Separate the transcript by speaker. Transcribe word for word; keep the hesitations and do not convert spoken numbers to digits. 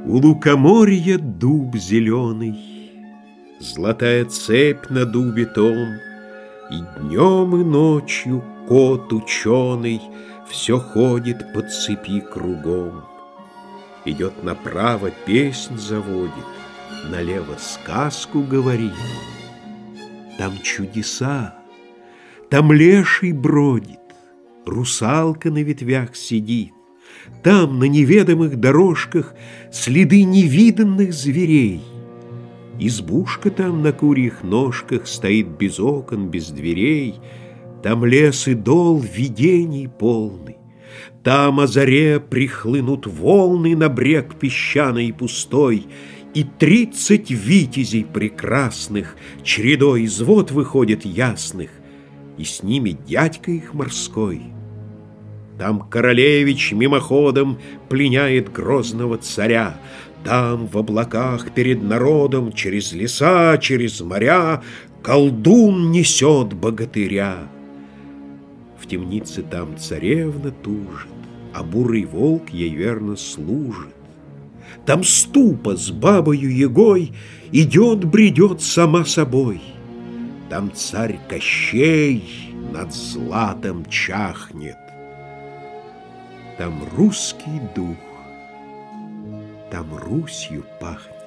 Speaker 1: У лукоморья дуб зеленый, золотая цепь на дубе том, и днем и ночью кот ученый все ходит по цепи кругом. Идет направо, песнь заводит, налево сказку говорит. Там чудеса, там леший бродит, русалка на ветвях сидит. Там на неведомых дорожках следы невиданных зверей. Избушка там на курьих ножках стоит без окон, без дверей. Там лес и дол видений полный. Там о заре прихлынут волны на брег песчаный и пустой, и тридцать витязей прекрасных чередой из вод выходят ясных, и с ними дядька их морской. Там королевич мимоходом пленяет грозного царя. Там в облаках перед народом через леса, через моря колдун несет богатыря. В темнице там царевна тужит, а бурый волк ей верно служит. Там ступа с бабою Егой идет, бредет сама собой. Там царь Кощей над златом чахнет. Там русский дух, там Русью пахнет.